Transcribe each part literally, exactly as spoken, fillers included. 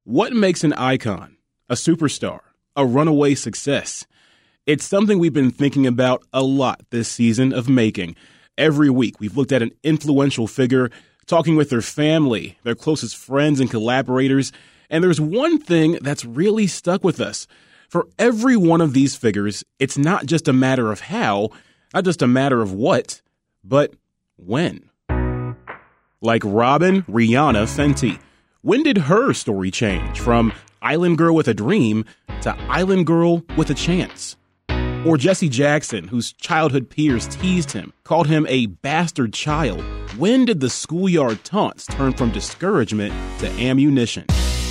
What makes an icon, a superstar, a runaway success? It's something we've been thinking about a lot this season of Making. Every week, we've looked at an influential figure, talking with their family, their closest friends and collaborators, and there's one thing that's really stuck with us. For every one of these figures, it's not just a matter of how, not just a matter of what, but when. Like Robyn Rihanna Fenty. When did her story change from Island Girl with a Dream to Island Girl with a Chance? Or Jesse Jackson, whose childhood peers teased him, called him a bastard child. When did the schoolyard taunts turn from discouragement to ammunition?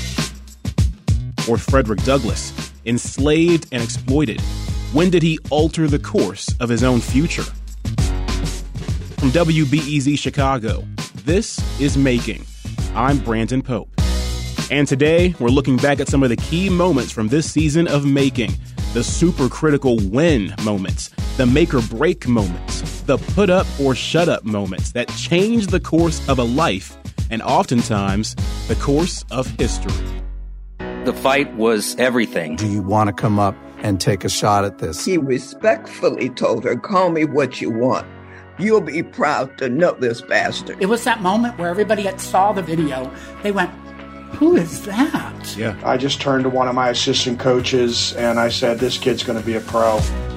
Or Frederick Douglass, enslaved and exploited. When did he alter the course of his own future? From W B E Z Chicago, this is Making. I'm Brandon Pope. And today, we're looking back at some of the key moments from this season of Making. The super critical when moments, the make or break moments, the put up or shut up moments that change the course of a life, and oftentimes, the course of history. The fight was everything. Do you want to come up and take a shot at this? He respectfully told her, call me what you want. You'll be proud to know this bastard. It was that moment where everybody that saw the video, they went, who is that? Yeah. I just turned to one of my assistant coaches and I said, this kid's going to be a pro.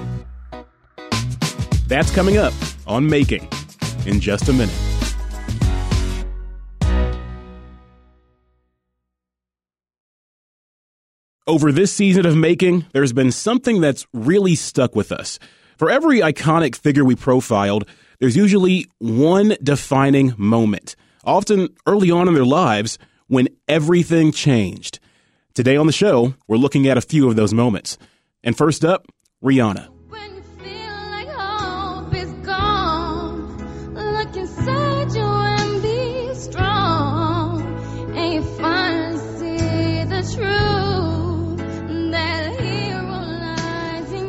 That's coming up on Making in just a minute. Over this season of Making, there's been something that's really stuck with us. For every iconic figure we profiled, there's usually one defining moment, often early on in their lives, when everything changed. Today on the show, we're looking at a few of those moments. And first up, Rihanna. When you feel like hope is gone, look inside you and be strong, and you finally see the truth, that hero lies in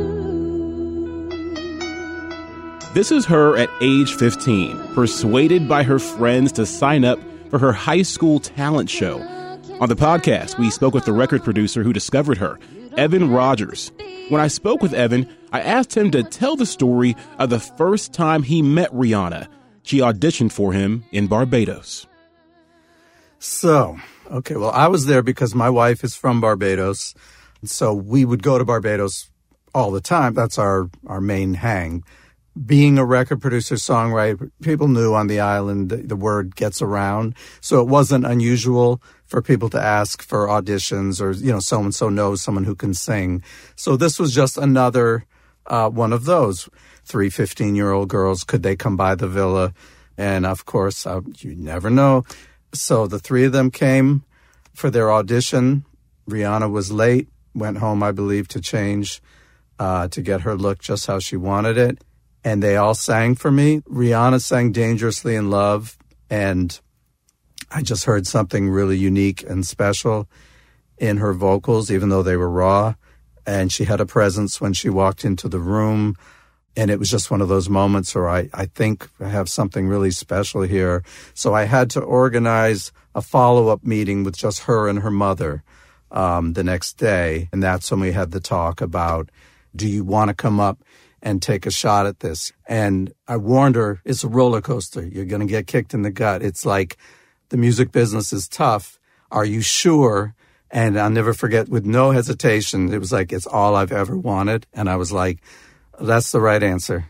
you. This is her at age fifteen, persuaded by her friends to sign up for her high school talent show. On the podcast, we spoke with the record producer who discovered her, Evan Rogers. When I spoke with Evan, I asked him to tell the story of the first time he met Rihanna. She auditioned for him in Barbados. So, okay, well, I was there because my wife is from Barbados. So we would go to Barbados all the time. That's our, our main hang. Being a record producer, songwriter, people knew on the island the word gets around. So it wasn't unusual for people to ask for auditions or, you know, so-and-so knows someone who can sing. So this was just another uh, one of those. Three fifteen-year-old girls, could they come by the villa? And, of course, uh, you never know. So the three of them came for their audition. Rihanna was late, went home, I believe, to change, uh, to get her look just how she wanted it. And they all sang for me. Rihanna sang Dangerously in Love, and I just heard something really unique and special in her vocals, even though they were raw. And she had a presence when she walked into the room. And it was just one of those moments where I, I think I have something really special here. So I had to organize a follow-up meeting with just her and her mother um, the next day. And that's when we had the talk about, do you want to come up and take a shot at this? And I warned her, it's a roller coaster. You're going to get kicked in the gut. It's like, the music business is tough. Are you sure? And I'll never forget, with no hesitation, it was like, it's all I've ever wanted. And I was like, that's the right answer.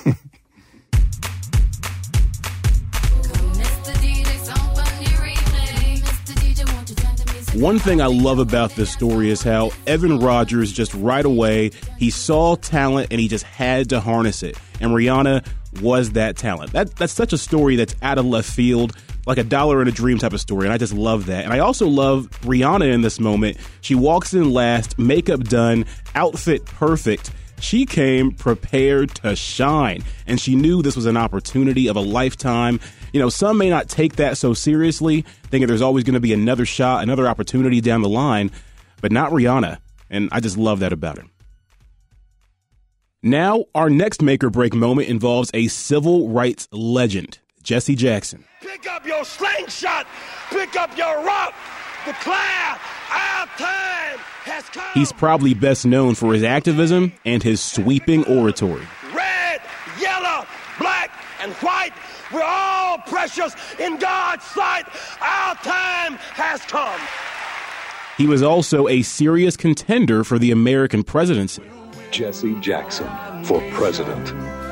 One thing I love about this story is how Evan Rogers just right away, he saw talent and he just had to harness it. And Rihanna was that talent. That That's such a story that's out of left field, like a dollar in a dream type of story. And I just love that. And I also love Rihanna in this moment. She walks in last, makeup done, outfit perfect. She came prepared to shine, and she knew this was an opportunity of a lifetime. You know, some may not take that so seriously, thinking there's always going to be another shot, another opportunity down the line, but not Rihanna, and I just love that about her. Now, our next make or break moment involves a civil rights legend, Jesse Jackson. Pick up your slingshot, pick up your rock, declare our time has come. He's probably best known for his activism and his sweeping oratory. Red, yellow, black, and white, we're all precious in God's sight. Our time has come. He was also a serious contender for the American presidency. Jesse Jackson for president.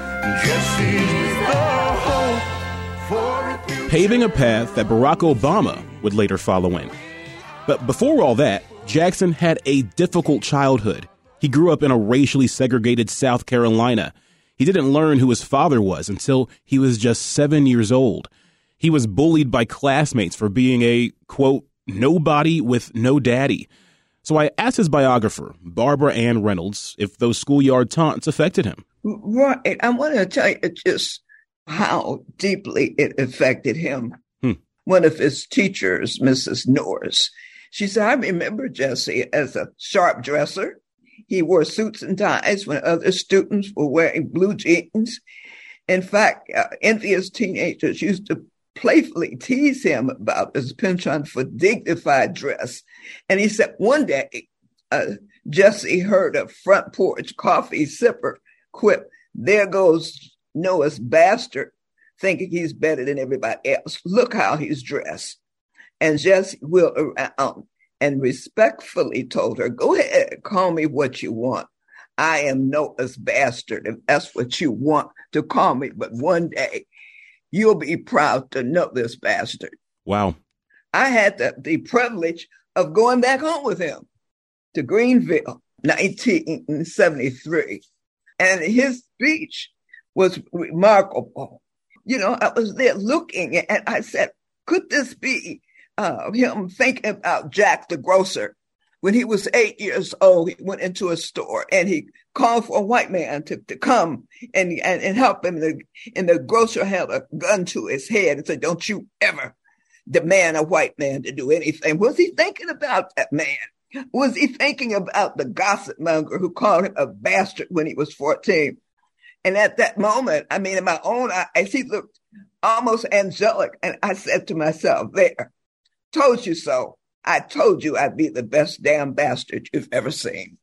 Paving a path that Barack Obama would later follow in. But before all that, Jackson had a difficult childhood. He grew up in a racially segregated South Carolina. He didn't learn who his father was until he was just seven years old. He was bullied by classmates for being a, quote, nobody with no daddy. So I asked his biographer, Barbara Ann Reynolds, if those schoolyard taunts affected him. Right. I want to tell you just how deeply it affected him. Hmm. One of his teachers, Missus Norris, she said, I remember Jesse as a sharp dresser. He wore suits and ties when other students were wearing blue jeans. In fact, uh, envious teenagers used to playfully tease him about his penchant for dignified dress. And he said one day, uh, Jesse heard a front porch coffee sipper quip, there goes Noah's bastard, thinking he's better than everybody else. Look how he's dressed. And Jesse wheeled around and respectfully told her, go ahead, call me what you want. I am Noah's bastard, if that's what you want to call me. But one day, you'll be proud to know this bastard. Wow. I had the, the privilege of going back home with him to Greenville, nineteen seventy-three. And his speech was remarkable. You know, I was there looking and I said, could this be uh, him thinking about Jack the grocer? When he was eight years old, he went into a store and he called for a white man to, to come and, and, and help him. And the, and the grocer held a gun to his head and said, don't you ever demand a white man to do anything. Was he thinking about that man? Was he thinking about the gossip monger who called him a bastard when he was fourteen? And at that moment, I mean, in my own eyes, he looked almost angelic. And I said to myself, there, told you so. I told you I'd be the best damn bastard you've ever seen.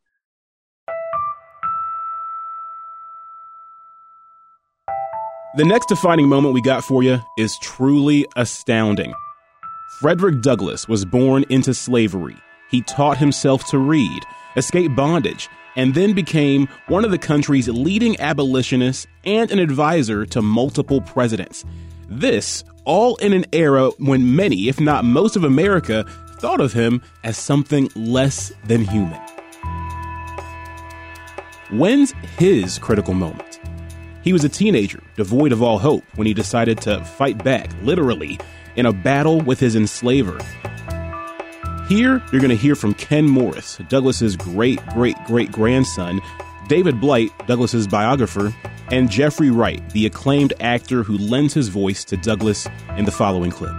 The next defining moment we got for you is truly astounding. Frederick Douglass was born into slavery. He taught himself to read, escaped bondage, and then became one of the country's leading abolitionists and an advisor to multiple presidents. This all in an era when many, if not most of America, thought of him as something less than human. When's his critical moment? He was a teenager, devoid of all hope, when he decided to fight back, literally, in a battle with his enslaver. Here, you're going to hear from Ken Morris, Douglass's great-great-great-grandson, David Blight, Douglass's biographer, and Jeffrey Wright, the acclaimed actor who lends his voice to Douglass in the following clip.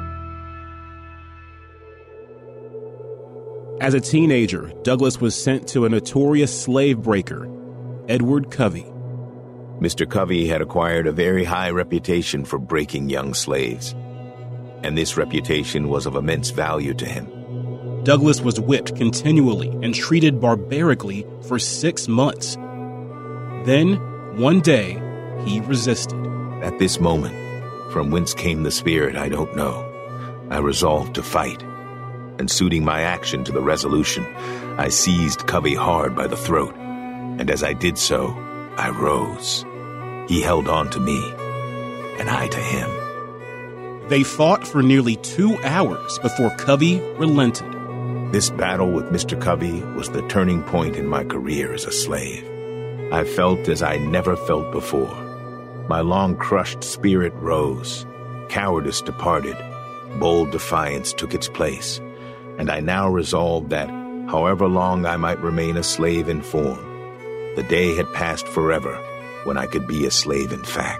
As a teenager, Douglass was sent to a notorious slave breaker, Edward Covey. Mister Covey had acquired a very high reputation for breaking young slaves, and this reputation was of immense value to him. Douglass was whipped continually and treated barbarically for six months. Then, one day, he resisted. At this moment, from whence came the spirit, I don't know. I resolved to fight, and suiting my action to the resolution, I seized Covey hard by the throat, and as I did so, I rose. He held on to me, and I to him. They fought for nearly two hours before Covey relented. This battle with Mister Covey was the turning point in my career as a slave. I felt as I never felt before. My long-crushed spirit rose. Cowardice departed. Bold defiance took its place. And I now resolved that, however long I might remain a slave in form, the day had passed forever when I could be a slave in fact.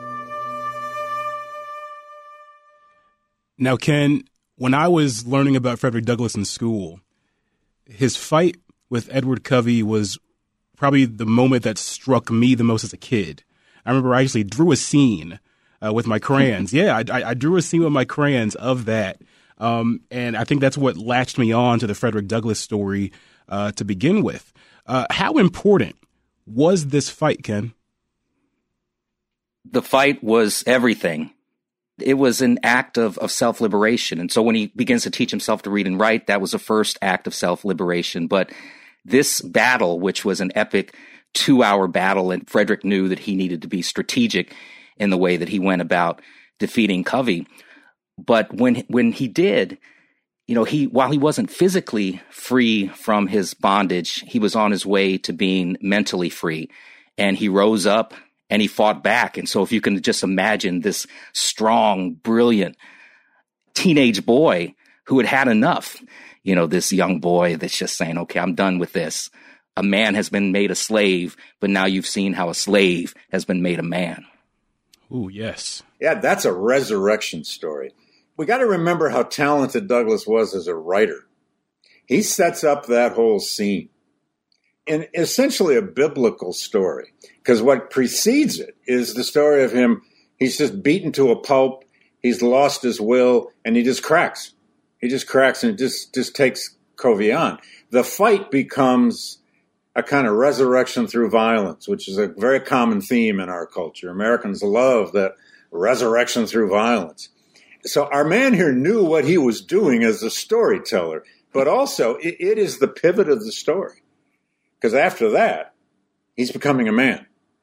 Now, Ken, when I was learning about Frederick Douglass in school, his fight with Edward Covey was probably the moment that struck me the most as a kid. I remember I actually drew a scene uh, with my crayons. Yeah, I, I, I drew a scene with my crayons of that. Um, and I think that's what latched me on to the Frederick Douglass story uh, to begin with. Uh, how important was this fight, Ken? The fight was everything. It was an act of, of self-liberation. And so when he begins to teach himself to read and write, that was the first act of self-liberation. But this battle, which was an epic two-hour battle, and Frederick knew that he needed to be strategic in the way that he went about defeating Covey. But when when he did, you know, he while he wasn't physically free from his bondage, he was on his way to being mentally free. And he rose up and he fought back. And so if you can just imagine this strong, brilliant teenage boy who had had enough, you know, this young boy that's just saying, okay, I'm done with this. A man has been made a slave, but now you've seen how a slave has been made a man. Ooh, yes. Yeah, that's a resurrection story. We got to remember how talented Douglass was as a writer. He sets up that whole scene in essentially a biblical story, because what precedes it is the story of him. He's just beaten to a pulp. He's lost his will, and he just cracks. He just cracks and just, just takes Covey on. The fight becomes a kind of resurrection through violence, which is a very common theme in our culture. Americans love that resurrection through violence. So our man here knew what he was doing as a storyteller, but also it, it is the pivot of the story. Because after that, he's becoming a man.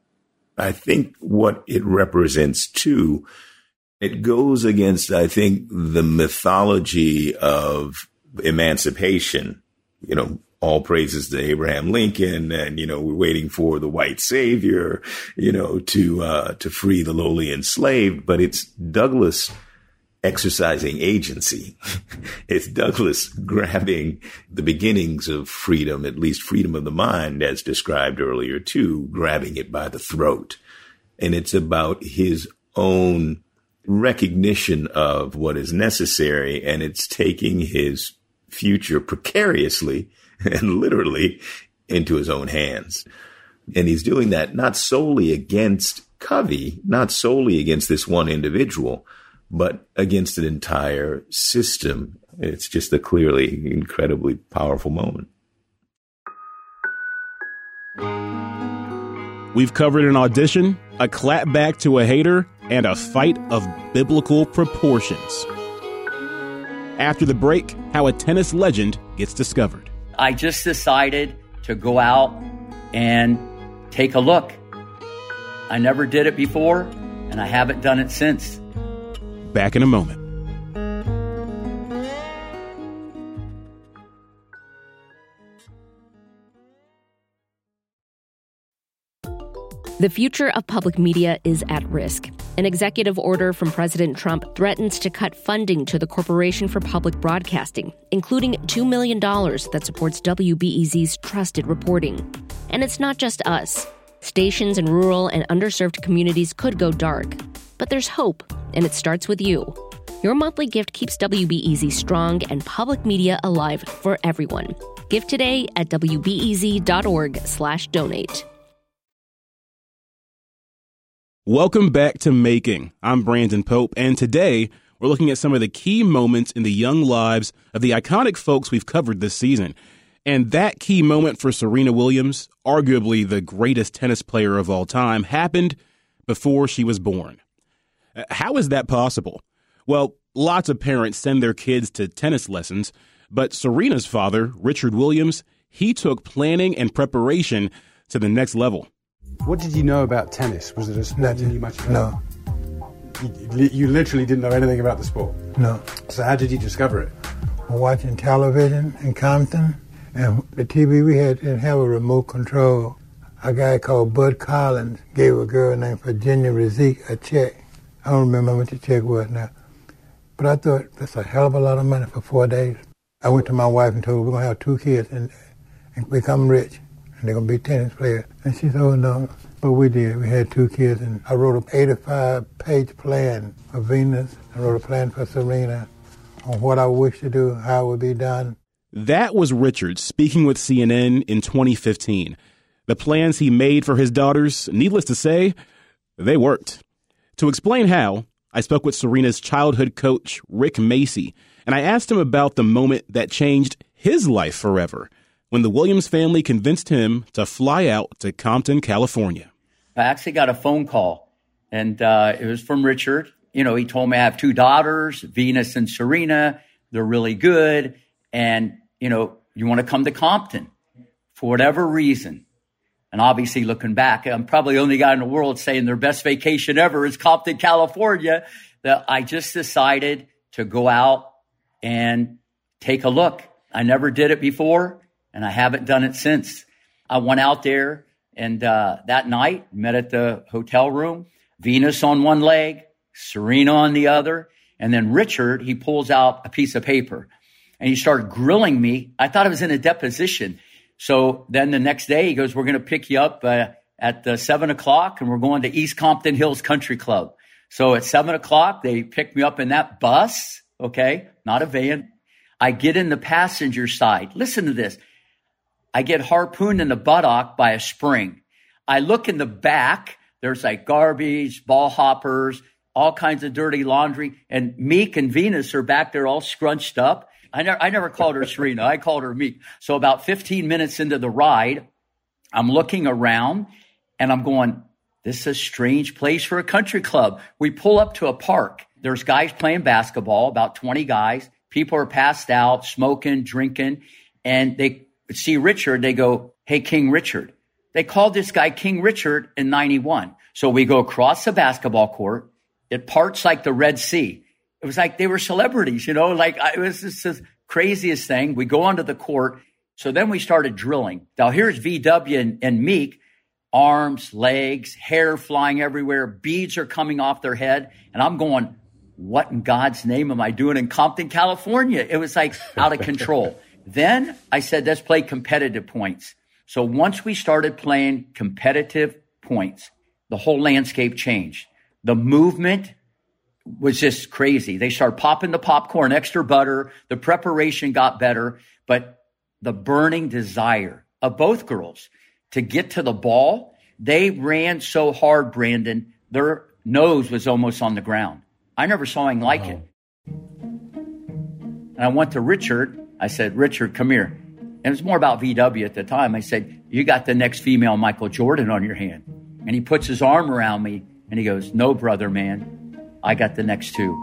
I think what it represents, too, it goes against, I think, the mythology of emancipation. You know, all praises to Abraham Lincoln, and, you know, we're waiting for the white savior, you know, to uh, to free the lowly enslaved. But it's Douglass exercising agency. It's Douglass grabbing the beginnings of freedom, at least freedom of the mind, as described earlier, too, grabbing it by the throat. And it's about his own recognition of what is necessary, and it's taking his future precariously and literally into his own hands. And he's doing that not solely against Covey, not solely against this one individual, but against an entire system. It's just a clearly incredibly powerful moment. We've covered an audition, a clapback to a hater, and a fight of biblical proportions. After the break, how a tennis legend gets discovered. I just decided to go out and take a look. I never did it before, and I haven't done it since. Back in a moment. The future of public media is at risk. An executive order from President Trump threatens to cut funding to the Corporation for Public Broadcasting, including two million dollars that supports W B E Z's trusted reporting. And it's not just us. Stations in rural and underserved communities could go dark. But there's hope, and it starts with you. Your monthly gift keeps W B E Z strong and public media alive for everyone. Give today at W B E Z dot org slash donate. Welcome back to Making. I'm Brandon Pope, and today we're looking at some of the key moments in the young lives of the iconic folks we've covered this season. And that key moment for Serena Williams, arguably the greatest tennis player of all time, happened before she was born. How is that possible? Well, lots of parents send their kids to tennis lessons, but Serena's father, Richard Williams, he took planning and preparation to the next level. What did you know about tennis? Was it a sport you knew much about? No. You, you literally didn't know anything about the sport? No. So how did you discover it? Watching television in Compton, and the T V we had didn't have a remote control. A guy called Bud Collins gave a girl named Virginia Rezik a check. I don't remember how much the check was now. But I thought, that's a hell of a lot of money for four days. I went to my wife and told her, we're going to have two kids and, and become rich. And they're going to be tennis players. And she said, oh, no. But we did. We had two kids. And I wrote an eighty-five page plan for Venus. I wrote a plan for Serena on what I wish to do, how it would be done. That was Richard speaking with C N N in twenty fifteen. The plans he made for his daughters, needless to say, they worked. To explain how, I spoke with Serena's childhood coach, Rick Macey, and I asked him about the moment that changed his life forever, when the Williams family convinced him to fly out to Compton, California. I actually got a phone call, and uh, it was from Richard. You know, he told me I have two daughters, Venus and Serena. They're really good. And, you know, you want to come to Compton for whatever reason. And obviously, looking back, I'm probably the only guy in the world saying their best vacation ever is Compton, California. That I just decided to go out and take a look. I never did it before, and I haven't done it since. I went out there, and uh, that night, met at the hotel room, Venus on one leg, Serena on the other, and then Richard, he pulls out a piece of paper, and he started grilling me. I thought I was in a deposition. So then the next day, he goes, we're going to pick you up uh, at uh, seven o'clock, and we're going to East Compton Hills Country Club. So at seven o'clock, they pick me up in that bus, okay, not a van. I get in the passenger side. Listen to this. I get harpooned in the buttock by a spring. I look in the back. There's like garbage, ball hoppers, all kinds of dirty laundry. And Meek and Venus are back there all scrunched up. I never, I never called her Serena. I called her Meek. So about fifteen minutes into the ride, I'm looking around and I'm going, this is a strange place for a country club. We pull up to a park. There's guys playing basketball, about twenty guys. People are passed out, smoking, drinking. And they see Richard. They go, hey, King Richard. They called this guy King Richard in ninety-one. So we go across the basketball court. It parts like the Red Sea. It was like they were celebrities, you know, like it was just the craziest thing. We go onto the court. So then we started drilling. Now here's V W and, and Meek, arms, legs, hair flying everywhere. Beads are coming off their head. And I'm going, what in God's name am I doing in Compton, California? It was like out of control. Then I said, let's play competitive points. So once we started playing competitive points, the whole landscape changed. The movement was just crazy. They started popping the popcorn, extra butter. The preparation got better, but the burning desire of both girls to get to the ball, they ran so hard, Brandon, their nose was almost on the ground. I never saw anything like it. And I went to Richard. I said, Richard, come here. And it was more about V W at the time. I said, you got the next female Michael Jordan on your hand. And he puts his arm around me and he goes, no, brother, man. I got the next two.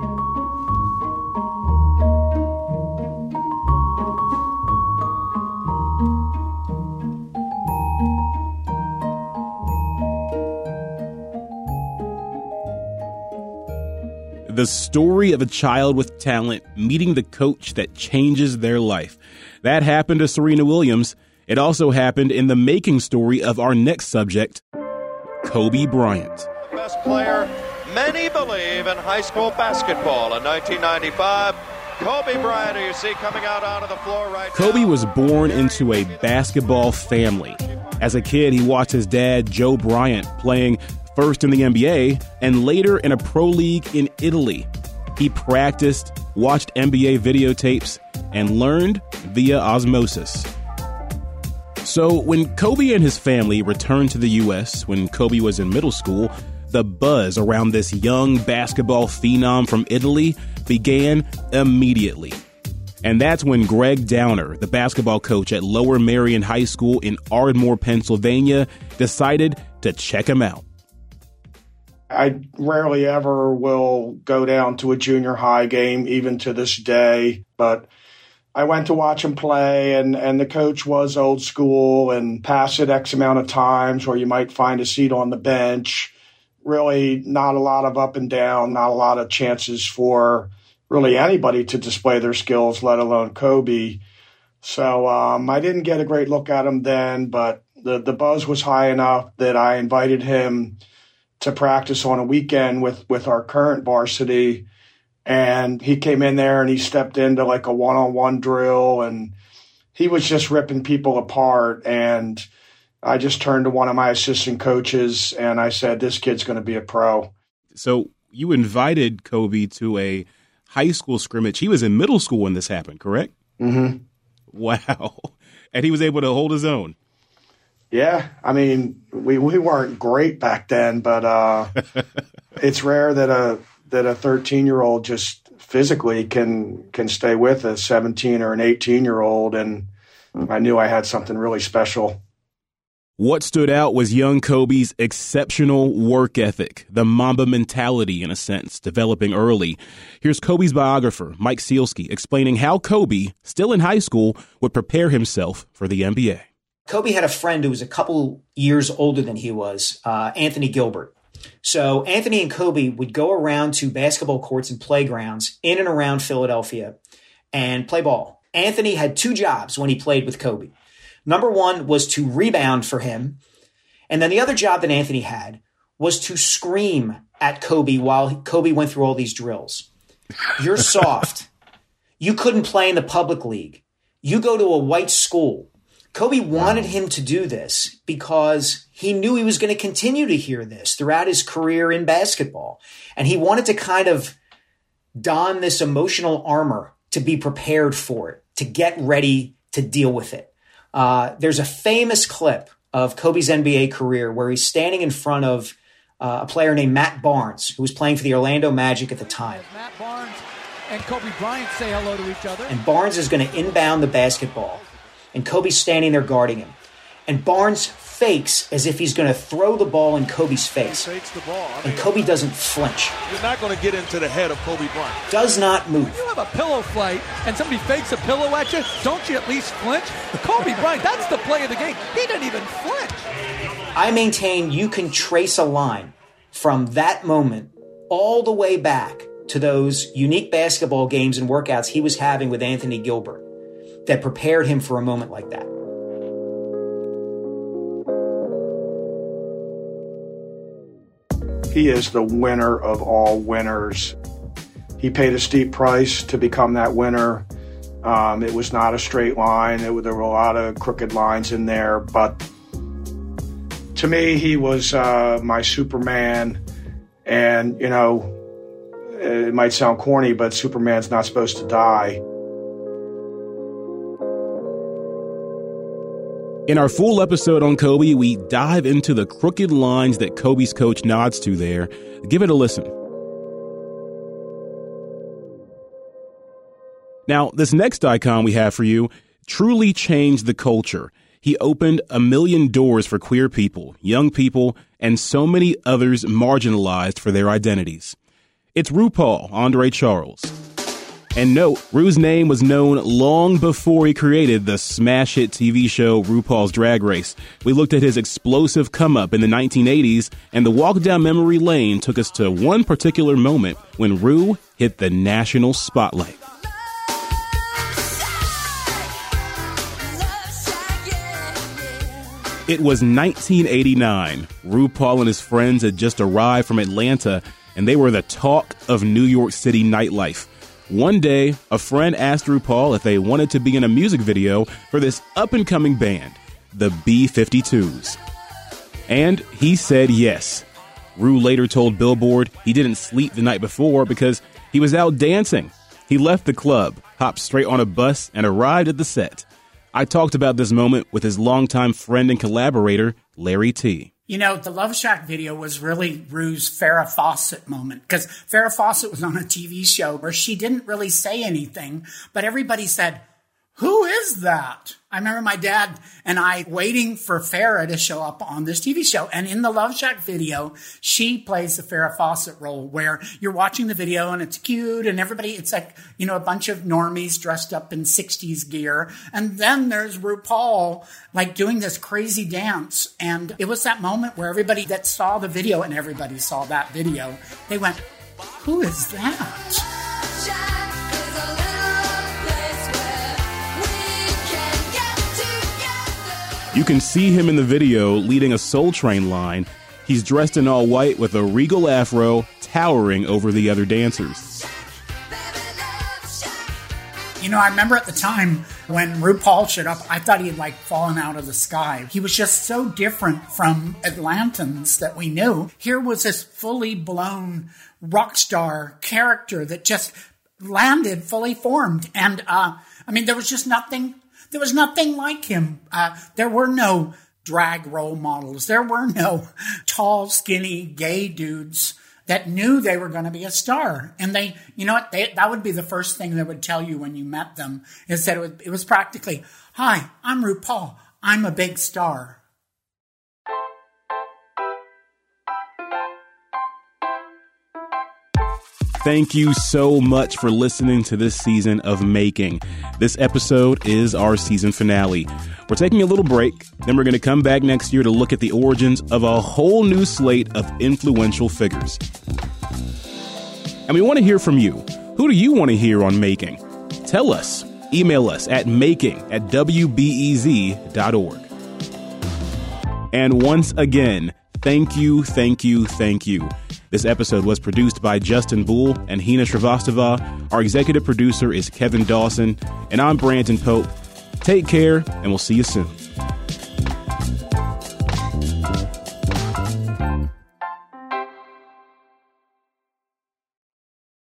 The story of a child with talent meeting the coach that changes their life. That happened to Serena Williams. It also happened in the making story of our next subject, Kobe Bryant. Best player, many believe, in high school basketball in nineteen ninety-five. Kobe Bryant, who you see coming out onto the floor right now. Kobe was born into a basketball family. As a kid, he watched his dad, Joe Bryant, playing first in the N B A and later in a pro league in Italy. He practiced, watched N B A videotapes, and learned via osmosis. So when Kobe and his family returned to the U S when Kobe was in middle school, the buzz around this young basketball phenom from Italy began immediately. And that's when Greg Downer, the basketball coach at Lower Merion High School in Ardmore, Pennsylvania, decided to check him out. I rarely ever will go down to a junior high game, even to this day, but I went to watch him play, and, and the coach was old school and passed it X amount of times, or you might find a seat on the bench. Really not a lot of up and down, not a lot of chances for really anybody to display their skills, let alone Kobe. So um, I didn't get a great look at him then, but the, the buzz was high enough that I invited him to practice on a weekend with, with our current varsity. And he came in there and he stepped into like a one-on-one drill, and he was just ripping people apart. And I just turned to one of my assistant coaches and I said, this kid's going to be a pro. So you invited Kobe to a high school scrimmage. He was in middle school when this happened, correct? Mm-hmm. Wow. And he was able to hold his own. Yeah, I mean, we, we weren't great back then, but uh, it's rare that a that a thirteen-year-old just physically can can stay with a seventeen or an eighteen year old, and I knew I had something really special. What stood out was young Kobe's exceptional work ethic, the Mamba mentality, in a sense, developing early. Here's Kobe's biographer, Mike Sielski, explaining how Kobe, still in high school, would prepare himself for the N B A. Kobe had a friend who was a couple years older than he was, uh, Anthony Gilbert. So Anthony and Kobe would go around to basketball courts and playgrounds in and around Philadelphia and play ball. Anthony had two jobs when he played with Kobe. Number one was to rebound for him. And then the other job that Anthony had was to scream at Kobe while Kobe went through all these drills. You're soft. You couldn't play in the public league. You go to a white school. Kobe wanted him to do this because he knew he was going to continue to hear this throughout his career in basketball. And he wanted to kind of don this emotional armor to be prepared for it, to get ready to deal with it. Uh, there's a famous clip of Kobe's N B A career where he's standing in front of uh, a player named Matt Barnes, who was playing for the Orlando Magic at the time. Matt Barnes and Kobe Bryant say hello to each other. And Barnes is going to inbound the basketball. And Kobe's standing there guarding him. And Barnes fakes as if he's going to throw the ball in Kobe's face. He fakes the ball. I mean, and Kobe doesn't flinch. You're not going to get into the head of Kobe Bryant. Does not move. When you have a pillow fight and somebody fakes a pillow at you, don't you at least flinch? Kobe Bryant, that's the play of the game. He didn't even flinch. I maintain you can trace a line from that moment all the way back to those unique basketball games and workouts he was having with Anthony Gilbert that prepared him for a moment like that. He is the winner of all winners. He paid a steep price to become that winner. Um, it was not a straight line. It, there were a lot of crooked lines in there. But to me, he was uh, my Superman. And, you know, it might sound corny, but Superman's not supposed to die. In our full episode on Kobe, we dive into the crooked lines that Kobe's coach nods to there. Give it a listen. Now, this next icon we have for you truly changed the culture. He opened a million doors for queer people, young people, and so many others marginalized for their identities. It's RuPaul Andre Charles. And note, Ru's name was known long before he created the smash hit T V show RuPaul's Drag Race. We looked at his explosive come-up in the nineteen eighties, and the walk down memory lane took us to one particular moment when Ru hit the national spotlight. It was nineteen eighty-nine. RuPaul and his friends had just arrived from Atlanta, and they were the talk of New York City nightlife. One day, a friend asked RuPaul if they wanted to be in a music video for this up-and-coming band, the B fifty-twos. And he said yes. Ru later told Billboard he didn't sleep the night before because he was out dancing. He left the club, hopped straight on a bus, and arrived at the set. I talked about this moment with his longtime friend and collaborator, Larry T. You know, the Love Shack video was really Ru's Farrah Fawcett moment, because Farrah Fawcett was on a T V show where she didn't really say anything, but everybody said, "Who is that?" I remember my dad and I waiting for Farrah to show up on this T V show. And in the Love Shack video, she plays the Farrah Fawcett role where you're watching the video and it's cute and everybody, it's like, you know, a bunch of normies dressed up in sixties gear. And then there's RuPaul like doing this crazy dance. And it was that moment where everybody that saw the video, and everybody saw that video, they went, "Who is that?" You can see him in the video leading a Soul Train line. He's dressed in all white with a regal afro towering over the other dancers. You know, I remember at the time when RuPaul showed up, I thought he had like fallen out of the sky. He was just so different from Atlantans that we knew. Here was this fully blown rock star character that just landed fully formed. And, uh, I mean, there was just nothing There was nothing like him. Uh, there were no drag role models. There were no tall, skinny, gay dudes that knew they were going to be a star. And they, you know what, they, that would be the first thing they would tell you when you met them, is that it was, it was practically, hi, I'm RuPaul. I'm a big star. Thank you so much for listening to this season of Making. This episode is our season finale. We're taking a little break, then we're going to come back next year to look at the origins of a whole new slate of influential figures. And we want to hear from you. Who do you want to hear on Making? Tell us. Email us at making at w b e z dot org. And once again, thank you, thank you, thank you. This episode was produced by Justin Bull and Hina Srivastava. Our executive producer is Kevin Dawson, and I'm Brandon Pope. Take care, and we'll see you soon.